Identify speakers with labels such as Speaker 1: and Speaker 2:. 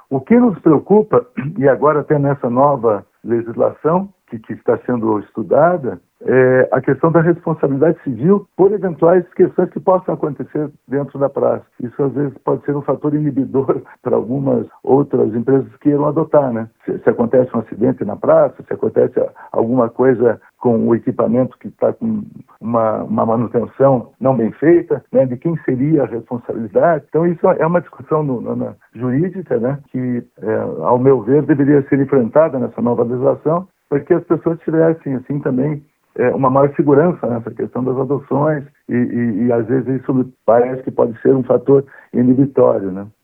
Speaker 1: O que nos preocupa, e agora até nessa nova legislação que está sendo estudada, é a questão da responsabilidade civil por eventuais questões que possam acontecer dentro da praça. Isso, às vezes, pode ser um fator inibidor para algumas outras empresas que queiram adotar, né? Se acontece um acidente na praça, se acontece alguma coisa com o equipamento que está com uma manutenção não bem feita, né? De quem seria a responsabilidade. Então, isso é uma discussão jurídica, né? Que, ao meu ver, deveria ser enfrentada nessa nova legislação, para que as pessoas tivessem, assim, também uma maior segurança nessa questão das adoções e às vezes isso parece que pode ser um fator inibitório, né?